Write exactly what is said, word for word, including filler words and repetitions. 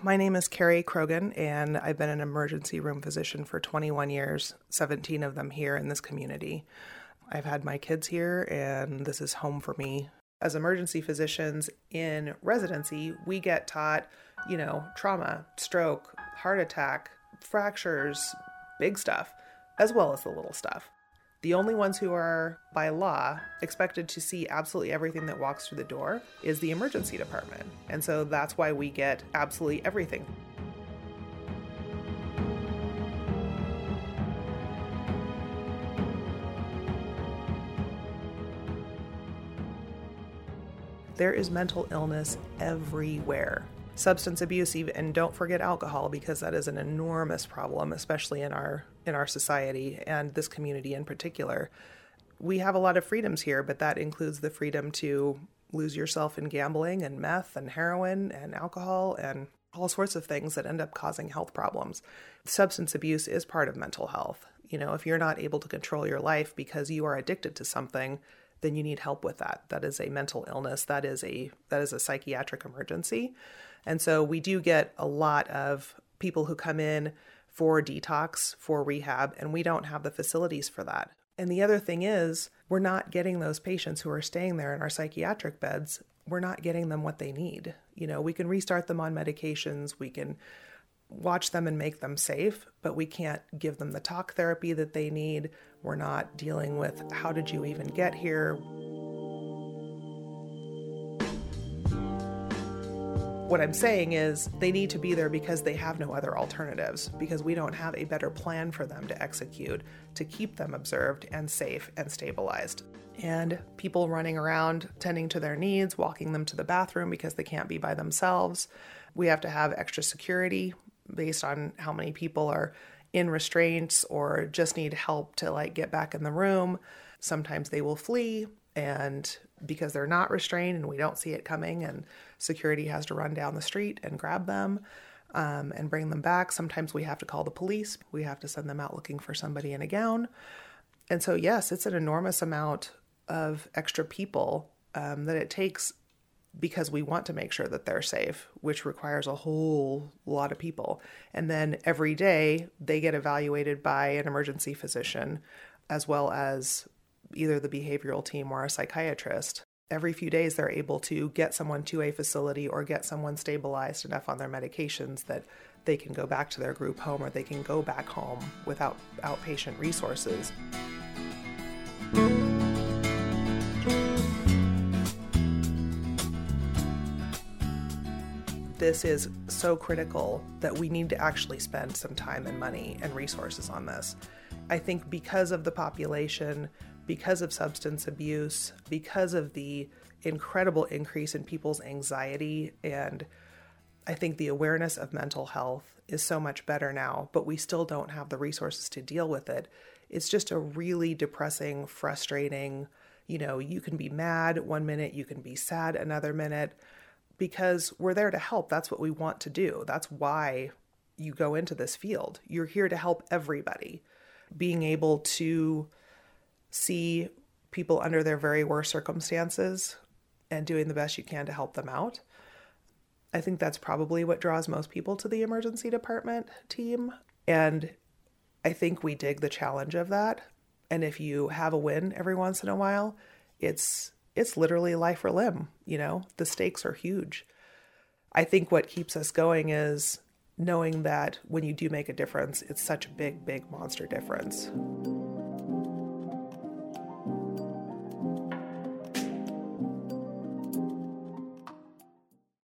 My name is Carrie Krogan, and I've been an emergency room physician for twenty-one years, seventeen of them here in this community. I've had my kids here, and this is home for me. As emergency physicians in residency, we get taught, you know, trauma, stroke, heart attack, fractures, big stuff, as well as the little stuff. The only ones who are, by law, expected to see absolutely everything that walks through the door is the emergency department. And so that's why we get absolutely everything. There is mental illness everywhere. Substance abuse, even, and don't forget alcohol, because that is an enormous problem, especially in our in our society and this community in particular. We have a lot of freedoms here, but that includes the freedom to lose yourself in gambling and meth and heroin and alcohol and all sorts of things that end up causing health problems. Substance abuse is part of mental health. You know, if you're not able to control your life because you are addicted to something, then you need help with that. That is a mental illness. That is a that is a psychiatric emergency. And so we do get a lot of people who come in for detox, for rehab, and we don't have the facilities for that. And the other thing is, we're not getting those patients who are staying there in our psychiatric beds, we're not getting them what they need. You know, we can restart them on medications, we can watch them and make them safe, but we can't give them the talk therapy that they need. We're not dealing with how did you even get here? What I'm saying is they need to be there because they have no other alternatives, because we don't have a better plan for them to execute to keep them observed and safe and stabilized. And people running around tending to their needs, walking them to the bathroom because they can't be by themselves. We have to have extra security based on how many people are in restraints or just need help to like get back in the room. Sometimes they will flee, and because they're not restrained and we don't see it coming, and security has to run down the street and grab them um, and bring them back. Sometimes we have to call the police. We have to send them out looking for somebody in a gown. And so, yes, it's an enormous amount of extra people um, that it takes because we want to make sure that they're safe, which requires a whole lot of people. And then every day they get evaluated by an emergency physician, as well as either the behavioral team or a psychiatrist. Every few days they're able to get someone to a facility or get someone stabilized enough on their medications that they can go back to their group home, or they can go back home without outpatient resources. This is so critical that we need to actually spend some time and money and resources on this. I think because of the population, because of substance abuse, because of the incredible increase in people's anxiety, and I think the awareness of mental health is so much better now, but we still don't have the resources to deal with it. It's just a really depressing, frustrating, you know, you can be mad one minute, you can be sad another minute, because we're there to help. That's what we want to do. That's why you go into this field. You're here to help everybody. Being able to see people under their very worst circumstances and doing the best you can to help them out. I think that's probably what draws most people to the emergency department team. And I think we dig the challenge of that. And if you have a win every once in a while, it's it's literally life or limb, you know, the stakes are huge. I think what keeps us going is knowing that when you do make a difference, it's such a big, big monster difference.